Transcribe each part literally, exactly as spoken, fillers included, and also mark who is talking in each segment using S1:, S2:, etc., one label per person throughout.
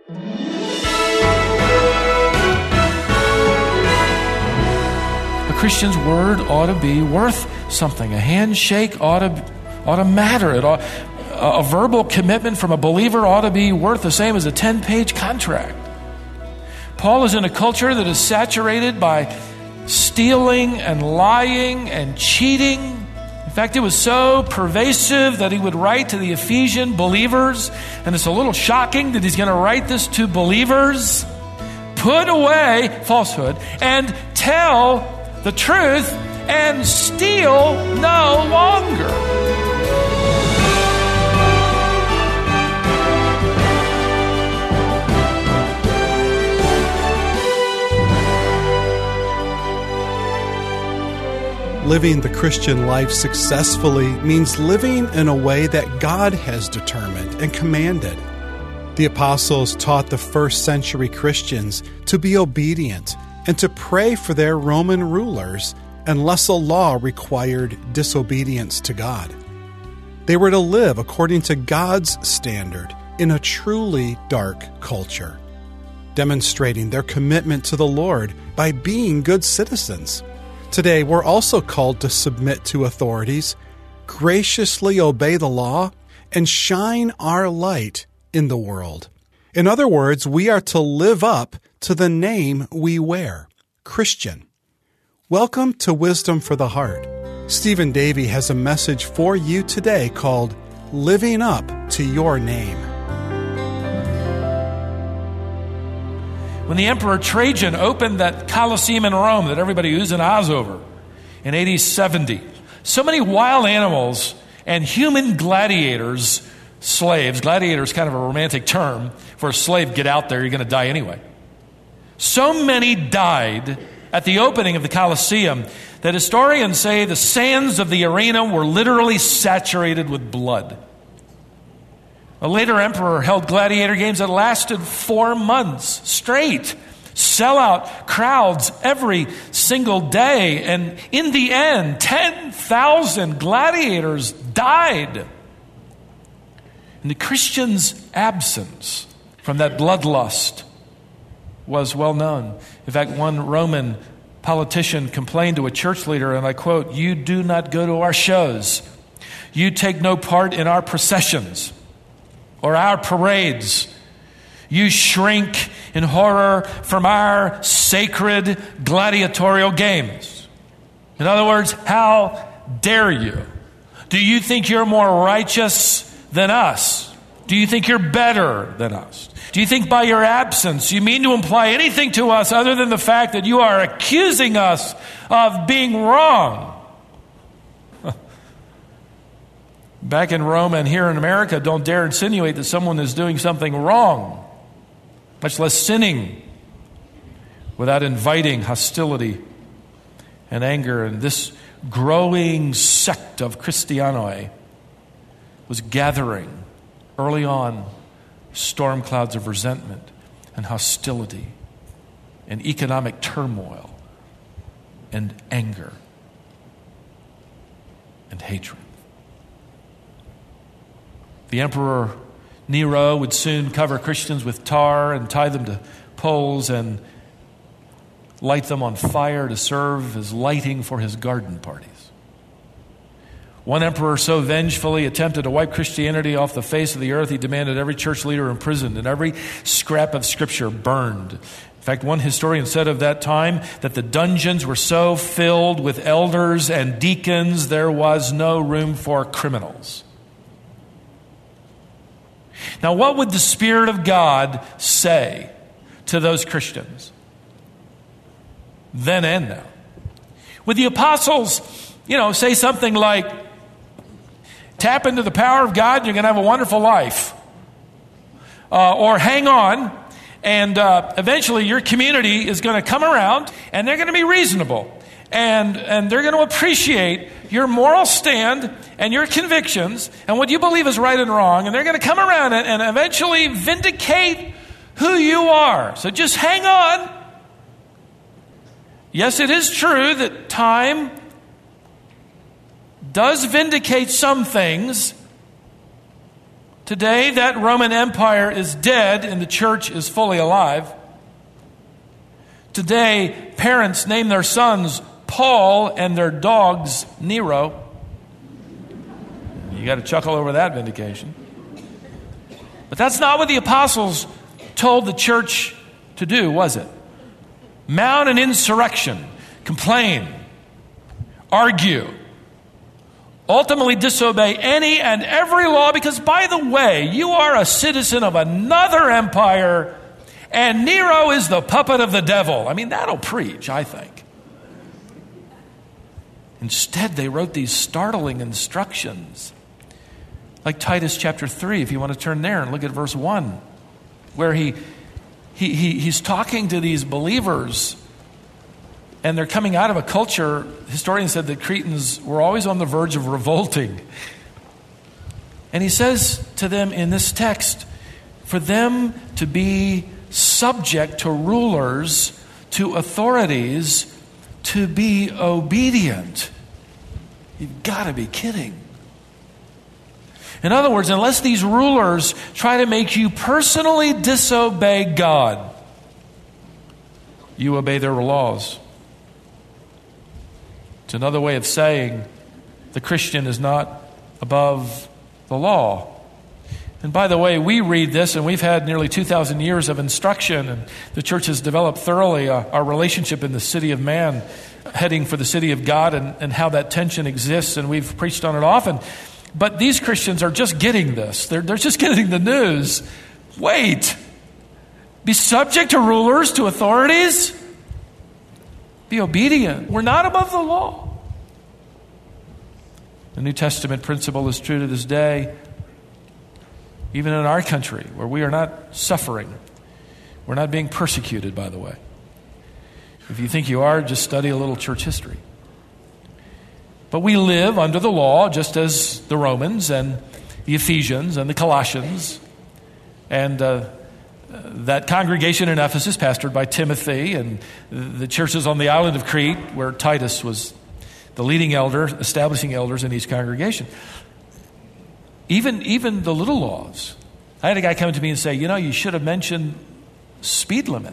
S1: A Christian's word ought to be worth something. A handshake ought to, ought to matter. It ought, a verbal commitment from a believer ought to be worth the same as a ten-page contract. Paul is in a culture that is saturated by stealing and lying and cheating. In fact, it was so pervasive that he would write to the Ephesian believers, and it's a little shocking that he's going to write this to believers. Put away falsehood and tell the truth and steal no longer.
S2: Living the Christian life successfully means living in a way that God has determined and commanded. The apostles taught the first century Christians to be obedient and to pray for their Roman rulers unless a law required disobedience to God. They were to live according to God's standard in a truly dark culture, demonstrating their commitment to the Lord by being good citizens. Today, we're also called to submit to authorities, graciously obey the law, and shine our light in the world. In other words, we are to live up to the name we wear, Christian. Welcome to Wisdom for the Heart. Stephen Davey has a message for you today called Living Up to Your Name.
S1: When the Emperor Trajan opened that Colosseum in Rome that everybody oohs and ahs over in A D seventy, so many wild animals and human gladiators, slaves, gladiator is kind of a romantic term for a slave, get out there, you're going to die anyway. So many died at the opening of the Colosseum that historians say the sands of the arena were literally saturated with blood. A later emperor held gladiator games that lasted four months straight. Sellout crowds every single day. And in the end, ten thousand gladiators died. And the Christian's absence from that bloodlust was well known. In fact, one Roman politician complained to a church leader, and I quote, "You do not go to our shows. You take no part in our processions or our parades. You shrink in horror from our sacred gladiatorial games." In other words, how dare you? Do you think you're more righteous than us? Do you think you're better than us? Do you think by your absence you mean to imply anything to us other than the fact that you are accusing us of being wrong? Back in Rome and here in America, don't dare insinuate that someone is doing something wrong, much less sinning, without inviting hostility and anger. And this growing sect of Christianoi was gathering early on storm clouds of resentment and hostility and economic turmoil and anger and hatred. The Emperor Nero would soon cover Christians with tar and tie them to poles and light them on fire to serve as lighting for his garden parties. One emperor so vengefully attempted to wipe Christianity off the face of the earth, he demanded every church leader imprisoned and every scrap of scripture burned. In fact, one historian said of that time that the dungeons were so filled with elders and deacons, there was no room for criminals. Now, what would the Spirit of God say to those Christians then and now? Would the apostles, you know, say something like, tap into the power of God and you're going to have a wonderful life? Uh, or hang on, and uh, eventually your community is going to come around and they're going to be reasonable. And, and they're going to appreciate your moral stand and your convictions and what you believe is right and wrong. And they're going to come around and, and eventually vindicate who you are. So just hang on. Yes, it is true that time does vindicate some things, Today, that Roman Empire is dead and the church is fully alive. Today, parents name their sons Paul and their dogs Nero. You got to chuckle over that vindication. But that's not what the apostles told the church to do, was it? Mount an insurrection, complain, argue, ultimately disobey any and every law, because, by the way, you are a citizen of another empire, and Nero is the puppet of the devil. I mean, that'll preach, I think. Instead, they wrote these startling instructions, like Titus chapter three, if you want to turn there and look at verse one, where he, he, he he's talking to these believers, and they're coming out of a culture. Historians said that Cretans were always on the verge of revolting. And he says to them in this text, for them to be subject to rulers, to authorities, to be obedient. You've got to be kidding. In other words, unless these rulers try to make you personally disobey God, you obey their laws. It's another way of saying the Christian is not above the law. And by the way, we read this, and we've had nearly two thousand years of instruction, and the church has developed thoroughly uh, our relationship in the city of man, heading for the city of God, and, and how that tension exists, and we've preached on it often. But these Christians are just getting this. They're, they're just getting the news. Wait. Be subject to rulers, to authorities. Be obedient. We're not above the law. The New Testament principle is true to this day, even in our country, where we are not suffering. We're not being persecuted, by the way. If you think you are, just study a little church history. But we live under the law, just as the Romans and the Ephesians and the Colossians. And uh, that congregation in Ephesus, pastored by Timothy, and the churches on the island of Crete, where Titus was the leading elder, establishing elders in each congregation. Even, even the little laws. I had a guy come to me and say, you know, you should have mentioned speed limit.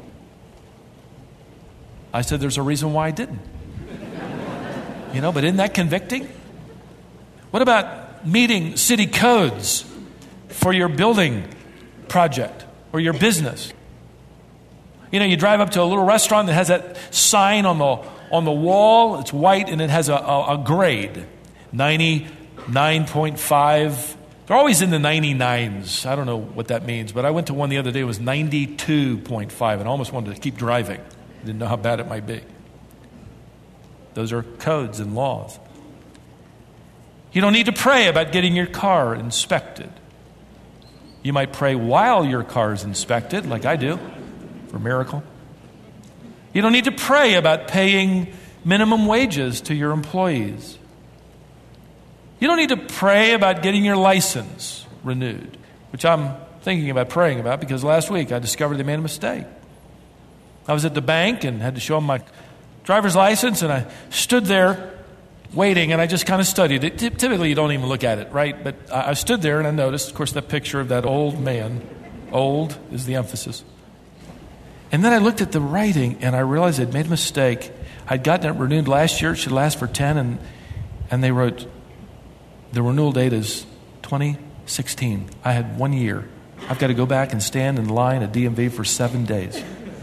S1: I said, there's a reason why I didn't. You know, but isn't that convicting? What about meeting city codes for your building project or your business? You know, you drive up to a little restaurant that has that sign on the on the wall. It's white and it has a, a, a grade, ninety-nine point five. They're always in the ninety-nines. I don't know what that means, but I went to one the other day. It was ninety-two point five, and I almost wanted to keep driving. I didn't know how bad it might be. Those are codes and laws. You don't need to pray about getting your car inspected. You might pray while your car is inspected, like I do, for a miracle. You don't need to pray about paying minimum wages to your employees. You don't need to pray about getting your license renewed, which I'm thinking about praying about because last week I discovered they made a mistake. I was at the bank and had to show them my driver's license, and I stood there waiting, and I just kind of studied it. Typically, you don't even look at it, right? But I stood there, and I noticed, of course, that picture of that old man. Old is the emphasis. And then I looked at the writing, and I realized I'd made a mistake. I'd gotten it renewed last year. It should last for ten, and and they wrote, the renewal date is twenty sixteen. I had one year. I've got to go back and stand in line at D M V for seven days.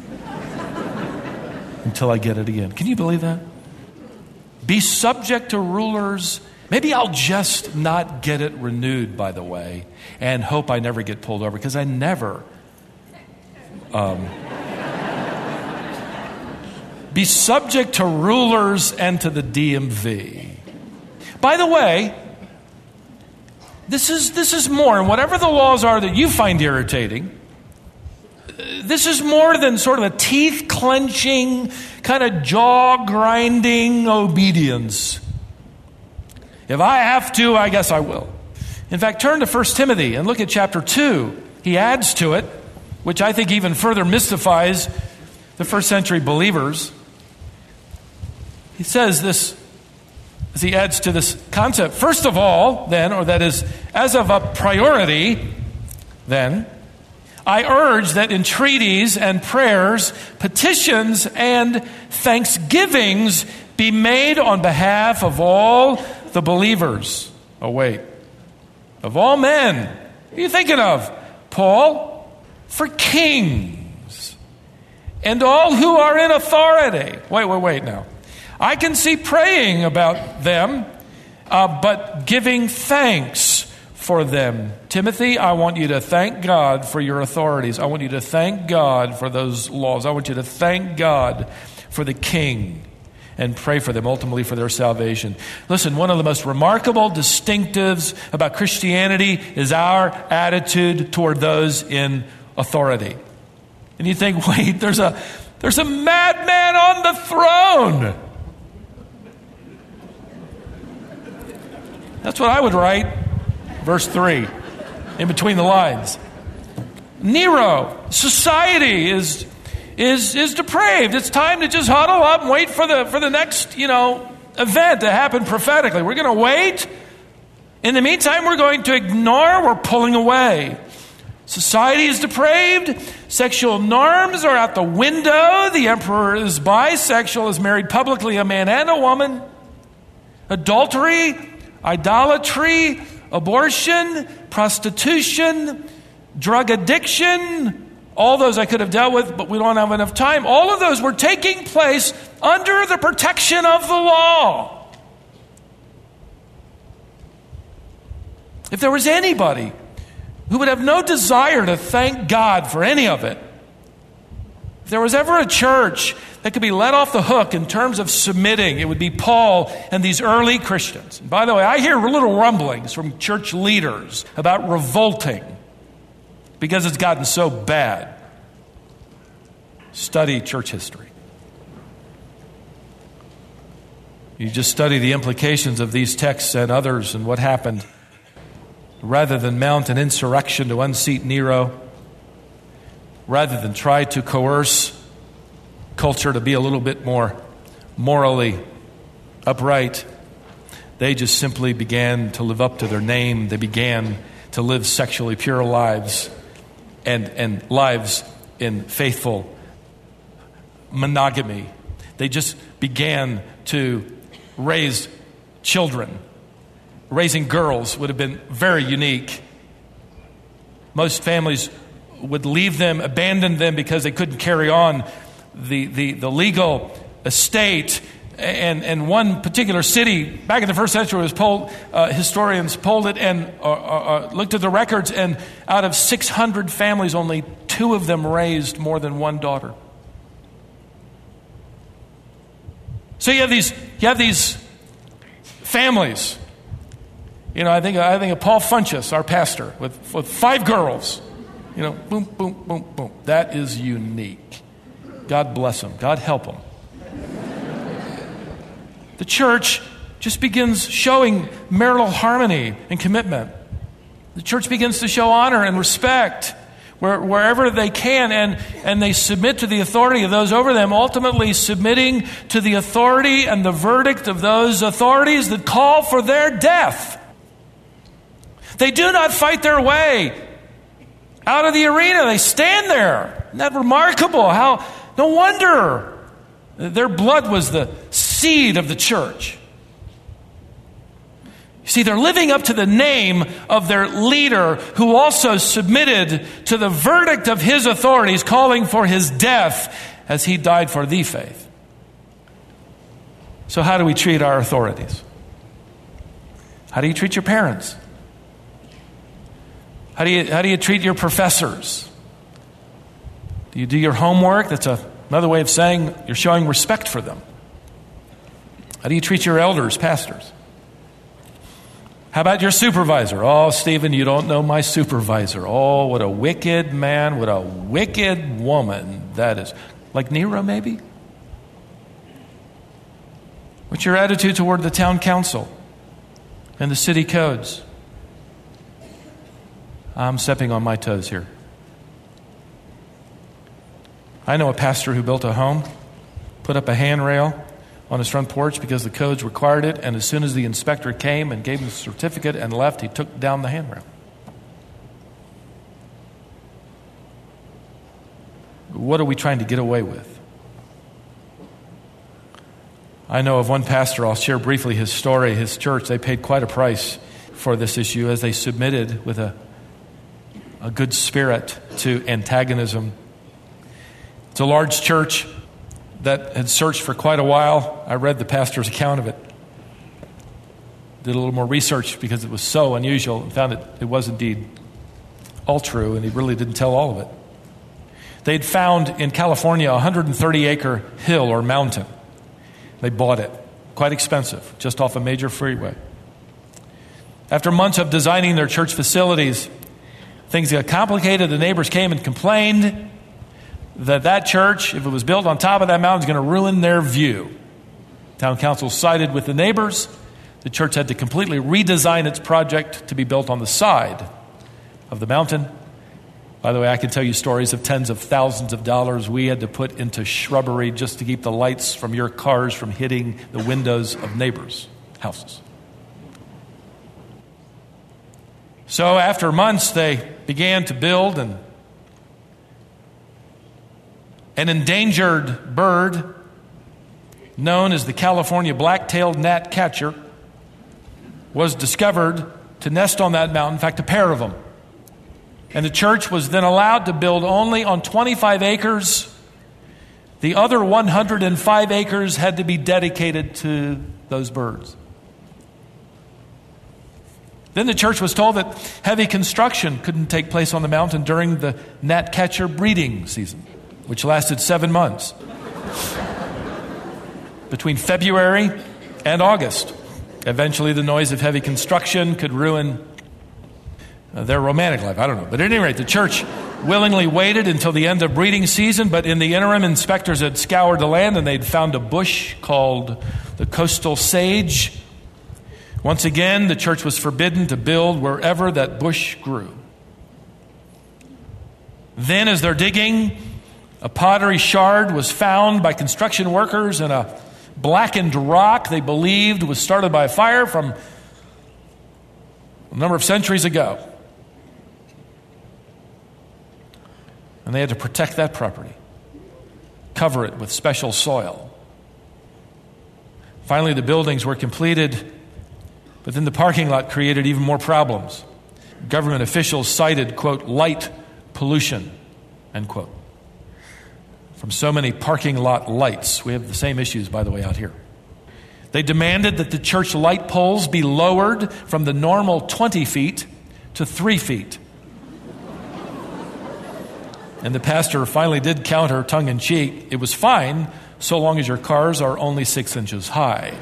S1: Until I get it again. Can you believe that? Be subject to rulers. Maybe I'll just not get it renewed, by the way, and hope I never get pulled over, because I never. Um, be subject to rulers and to the D M V. By the way, this is this is more, and whatever the laws are that you find irritating, this is more than sort of a teeth-clenching, kind of jaw-grinding obedience. If I have to, I guess I will. In fact, turn to First Timothy and look at chapter two. He adds to it, which I think even further mystifies the first century believers. He says this, as he adds to this concept. First of all, then, or that is, as of a priority, then, I urge that entreaties and prayers, petitions and thanksgivings be made on behalf of all the believers. Oh, wait. Of all men. Who are you thinking of, Paul? For kings and all who are in authority. Wait, wait, wait now. I can see praying about them, uh, but giving thanks for them. Timothy, I want you to thank God for your authorities. I want you to thank God for those laws. I want you to thank God for the king and pray for them, ultimately for their salvation. Listen, one of the most remarkable distinctives about Christianity is our attitude toward those in authority. And you think, wait, there's a there's a madman on the throne. That's what I would write. Verse three, in between the lines. Nero, society is is is depraved. It's time to just huddle up and wait for the for the next, you know, event to happen prophetically. We're going to wait. In the meantime, we're going to ignore. We're pulling away. Society is depraved. Sexual norms are out the window. The emperor is bisexual, is married publicly a man and a woman. Adultery, idolatry, abortion, prostitution, drug addiction, all those I could have dealt with, but we don't have enough time. All of those were taking place under the protection of the law. If there was anybody who would have no desire to thank God for any of it, if there was ever a church that could be let off the hook in terms of submitting, it would be Paul and these early Christians. And by the way, I hear little rumblings from church leaders about revolting because it's gotten so bad. Study church history. You just study the implications of these texts and others and what happened. Rather than mount an insurrection to unseat Nero, rather than try to coerce culture to be a little bit more morally upright, they just simply began to live up to their name. They began to live sexually pure lives and, and lives in faithful monogamy. They just began to raise children. Raising girls would have been very unique. Most families would leave them, abandon them because they couldn't carry on the, the, the legal estate. And, and one particular city, back in the first century, was polled, uh, historians polled it and uh, uh, looked at the records, and out of six hundred families, only two of them raised more than one daughter. So you have these, you have these families. You know, I think I think of Paul Funchess, our pastor, with, with five girls. You know, boom, boom, boom, boom. That is unique. God bless him. God help him. The church just begins showing marital harmony and commitment. The church begins to show honor and respect where, wherever they can, and, and they submit to the authority of those over them, ultimately submitting to the authority and the verdict of those authorities that call for their death. They do not fight their way out of the arena. They stand there. Isn't that remarkable? How, no wonder their blood was the seed of the church. You see, they're living up to the name of their leader, who also submitted to the verdict of his authorities, calling for his death as he died for the faith. So how do we treat our authorities? How do you treat your parents? How do you, how do you treat your professors? Do you do your homework? That's a, another way of saying you're showing respect for them. How do you treat your elders, pastors? How about your supervisor? Oh, Stephen, you don't know my supervisor. Oh, what a wicked man, what a wicked woman that is. Like Nero, maybe? What's your attitude toward the town council and the city codes? I'm stepping on my toes here. I know a pastor who built a home, put up a handrail on his front porch because the codes required it, and as soon as the inspector came and gave him the certificate and left, he took down the handrail. What are we trying to get away with? I know of one pastor, I'll share briefly his story. His church, they paid quite a price for this issue as they submitted with a, a good spirit to antagonism. It's a large church that had searched for quite a while. I read the pastor's account of it. Did a little more research because it was so unusual and found it, it was indeed all true, and he really didn't tell all of it. They'd found in California a one hundred thirty acre hill or mountain. They bought it. Quite expensive, just off a major freeway. After months of designing their church facilities, things got complicated. The neighbors came and complained that that church, if it was built on top of that mountain, is going to ruin their view. Town council sided with the neighbors. The church had to completely redesign its project to be built on the side of the mountain. By the way, I can tell you stories of tens of thousands of dollars we had to put into shrubbery just to keep the lights from your cars from hitting the windows of neighbors' houses. So after months, they began to build, and an endangered bird known as the California black-tailed gnatcatcher was discovered to nest on that mountain, in fact, a pair of them. And the church was then allowed to build only on twenty-five acres. The other one hundred five acres had to be dedicated to those birds. Then the church was told that heavy construction couldn't take place on the mountain during the gnatcatcher breeding season, which lasted seven months. Between February and August. Eventually the noise of heavy construction could ruin Uh, their romantic life. I don't know. But at any rate, the church willingly waited until the end of breeding season, but in the interim, inspectors had scoured the land and they'd found a bush called the coastal sage. Once again, the church was forbidden to build wherever that bush grew. Then, as they're digging, a pottery shard was found by construction workers in a blackened rock they believed was started by a fire from a number of centuries ago. And they had to protect that property, cover it with special soil. Finally, the buildings were completed, but then the parking lot created even more problems. Government officials cited, quote, light pollution, end quote. From so many parking lot lights. We have the same issues, by the way, out here. They demanded that the church light poles be lowered from the normal twenty feet to three feet. And the pastor finally did counter tongue-in-cheek. It was fine so long as your cars are only six inches high.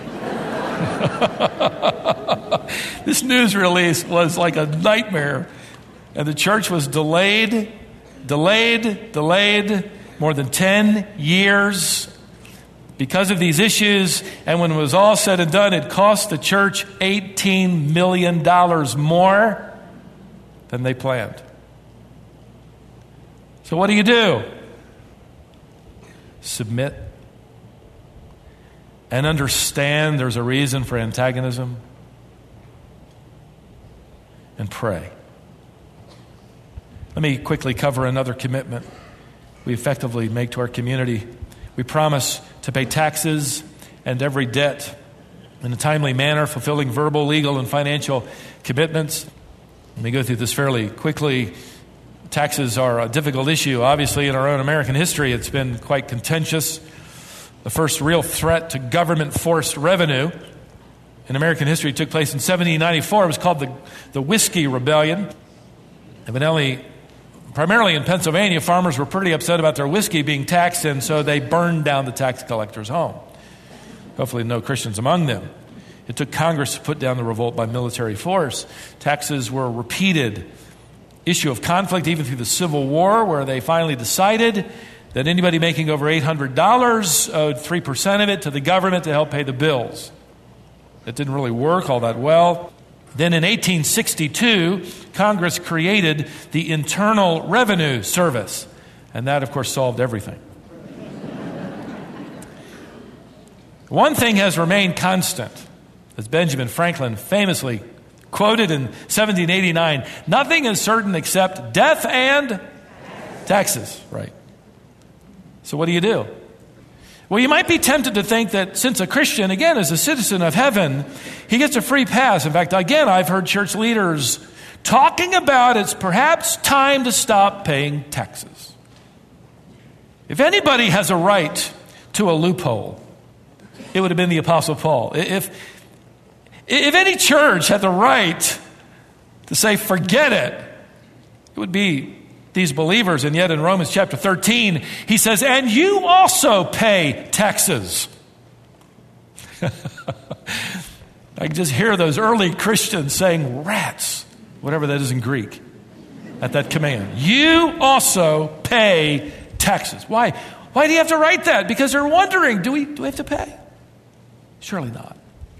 S1: This news release was like a nightmare. And the church was delayed, delayed, delayed more than ten years because of these issues. And when it was all said and done, it cost the church eighteen million dollars more than they planned. So what do you do? Submit and understand there's a reason for antagonism, and pray. Let me quickly cover another commitment we effectively make to our community. We promise to pay taxes and every debt in a timely manner, fulfilling verbal, legal, and financial commitments. Let me go through this fairly quickly. Taxes are a difficult issue. Obviously, in our own American history, it's been quite contentious. The first real threat to government-forced revenue in American history took place in seventeen ninety-four. It was called the, the Whiskey Rebellion. Evidently, primarily in Pennsylvania, farmers were pretty upset about their whiskey being taxed, and so they burned down the tax collector's home. Hopefully no Christians among them. It took Congress to put down the revolt by military force. Taxes were repeated. Issue of conflict even through the Civil War, where they finally decided that anybody making over eight hundred dollars owed three percent of it to the government to help pay the bills. That didn't really work all that well. Then in eighteen sixty-two, Congress created the Internal Revenue Service, and that, of course, solved everything. One thing has remained constant, as Benjamin Franklin famously quoted in seventeen eighty-nine, nothing is certain except death and taxes. Right. So what do you do? Well, you might be tempted to think that since a Christian, again, is a citizen of heaven, he gets a free pass. In fact, again, I've heard church leaders talking about it's perhaps time to stop paying taxes. If anybody has a right to a loophole, it would have been the Apostle Paul. If, if any church had the right to say, forget it, it would be these believers. And yet in Romans chapter thirteen, he says, and you also pay taxes. I can just hear those early Christians saying, rats, whatever that is in Greek, at that command. You also pay taxes. Why? Why do you have to write that? Because they're wondering, do we, do we have to pay? Surely not.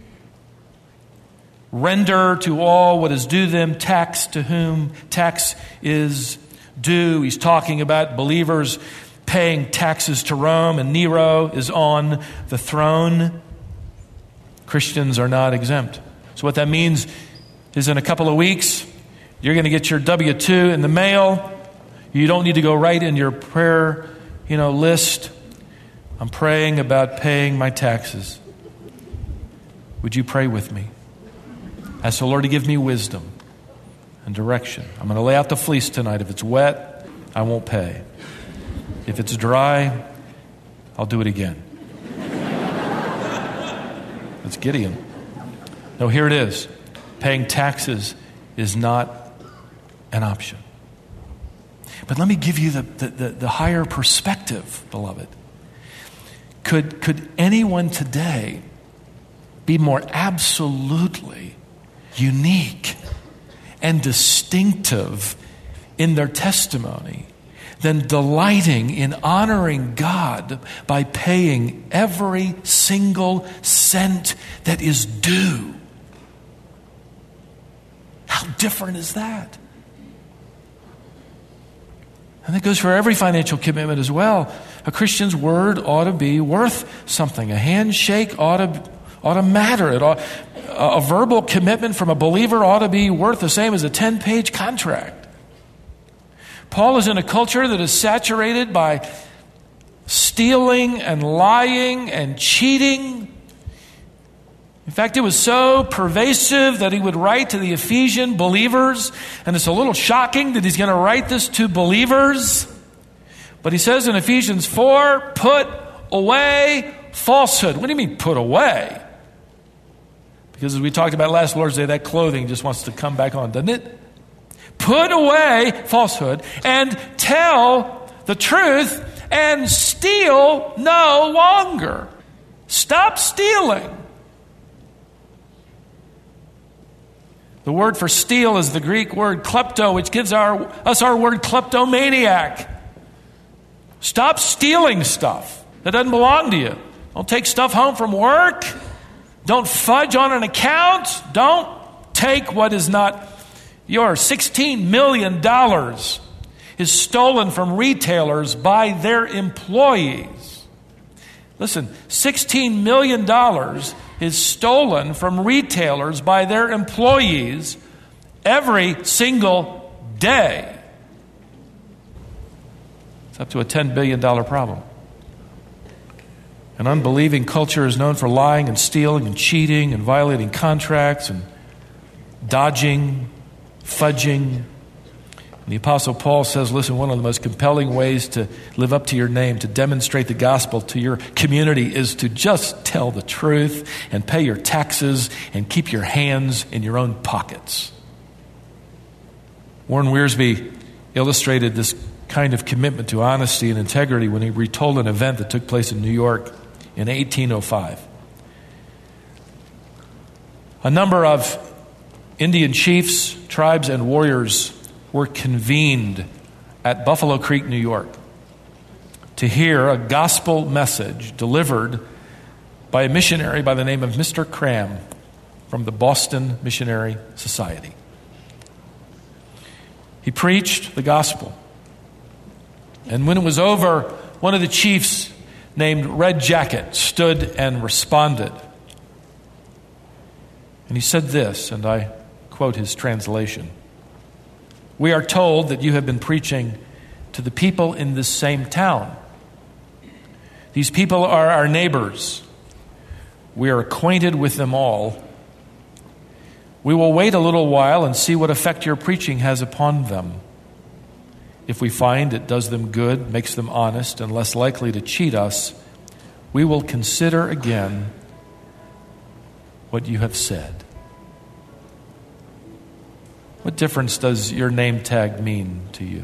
S1: Render to all what is due them, tax to whom tax is due. He's talking about believers paying taxes to Rome, and Nero is on the throne. Christians are not exempt. So what that means is in a couple of weeks, you're going to get your W two in the mail. You don't need to go right in your prayer, you know, list. I'm praying about paying my taxes. Would you pray with me? Ask the Lord to give me wisdom and direction. I'm going to lay out the fleece tonight. If it's wet, I won't pay. If it's dry, I'll do it again. It's Gideon. No, here it is. Paying taxes is not an option. But let me give you the, the, the, the higher perspective, beloved. Could, could anyone today be more absolutely unique and distinctive in their testimony than delighting in honoring God by paying every single cent that is due? How different is that? And that goes for every financial commitment as well. A Christian's word ought to be worth something. A handshake ought to, ought to matter. It ought, a verbal commitment from a believer ought to be worth the same as a ten-page contract. Paul is in a culture that is saturated by stealing and lying and cheating. In fact, it was so pervasive that he would write to the Ephesian believers, and it's a little shocking that he's going to write this to believers. But he says in Ephesians four, put away falsehood. What do you mean put away? Because as we talked about last Lord's Day, that clothing just wants to come back on, doesn't it? Put away falsehood and tell the truth and steal no longer. Stop stealing. The word for steal is the Greek word klepto, which gives our, us our word kleptomaniac. Stop stealing stuff that doesn't belong to you. Don't take stuff home from work. Don't fudge on an account. Don't take what is not yours. sixteen million dollars is stolen from retailers by their employees. Listen, sixteen million dollars is stolen from retailers by their employees every single day. It's up to a ten billion dollars problem. An unbelieving culture is known for lying and stealing and cheating and violating contracts and dodging, fudging. And the Apostle Paul says, listen, one of the most compelling ways to live up to your name, to demonstrate the gospel to your community, is to just tell the truth and pay your taxes and keep your hands in your own pockets. Warren Wiersbe illustrated this kind of commitment to honesty and integrity when he retold an event that took place in New York in eighteen oh five. A number of Indian chiefs, tribes, and warriors were convened at Buffalo Creek, New York, to hear a gospel message delivered by a missionary by the name of Mister Cram from the Boston Missionary Society. He preached the gospel. And when it was over, one of the chiefs named Red Jacket stood and responded. And he said this, and I quote his translation. We are told that you have been preaching to the people in this same town. These people are our neighbors. We are acquainted with them all. We will wait a little while and see what effect your preaching has upon them. If we find it does them good, makes them honest, and less likely to cheat us, we will consider again what you have said. What difference does your name tag mean to you?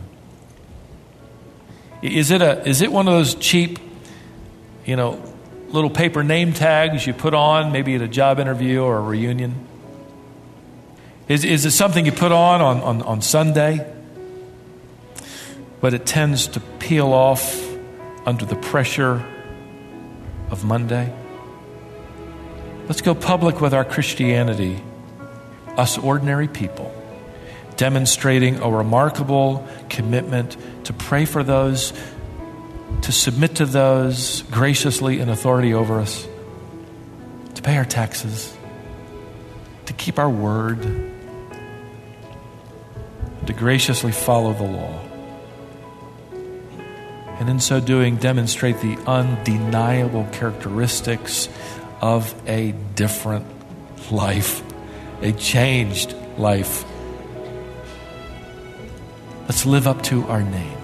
S1: Is it a is it one of those cheap, you know, little paper name tags you put on maybe at a job interview or a reunion? Is is it something you put on on, on, on Sunday, but it tends to peel off under the pressure of Monday? Let's go public with our Christianity, us ordinary people, demonstrating a remarkable commitment to pray for those, to submit to those graciously in authority over us, to pay our taxes, to keep our word, to graciously follow the law. And in so doing, demonstrate the undeniable characteristics of a different life, a changed life. Let's live up to our name,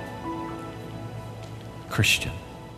S1: Christian.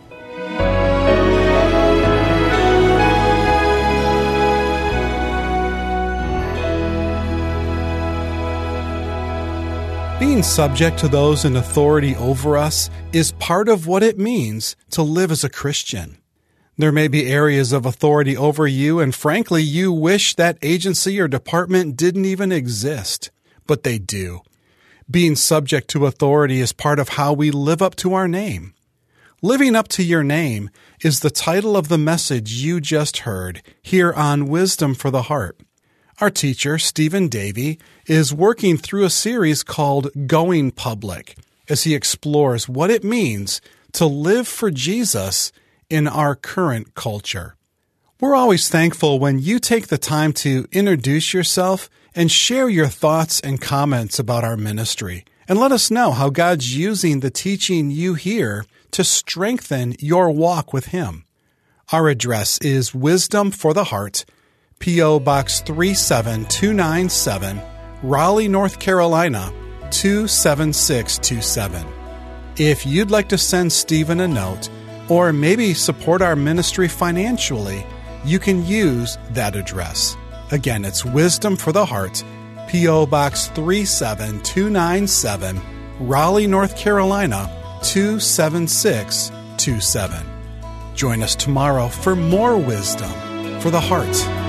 S2: Being subject to those in authority over us is part of what it means to live as a Christian. There may be areas of authority over you, and frankly, you wish that agency or department didn't even exist, but they do. Being subject to authority is part of how we live up to our name. Living up to your name is the title of the message you just heard here on Wisdom for the Heart. Our teacher, Stephen Davey, is working through a series called Going Public as he explores what it means to live for Jesus in our current culture. We're always thankful when you take the time to introduce yourself and share your thoughts and comments about our ministry, and let us know how God's using the teaching you hear to strengthen your walk with Him. Our address is Wisdom for the Heart, P O. Box three seven two nine seven, Raleigh, North Carolina, two seven six two seven. If you'd like to send Stephen a note, or maybe support our ministry financially, you can use that address. Again, it's Wisdom for the Heart, P O. Box three seven two nine seven, Raleigh, North Carolina, two seven six two seven. Join us tomorrow for more Wisdom for the Heart.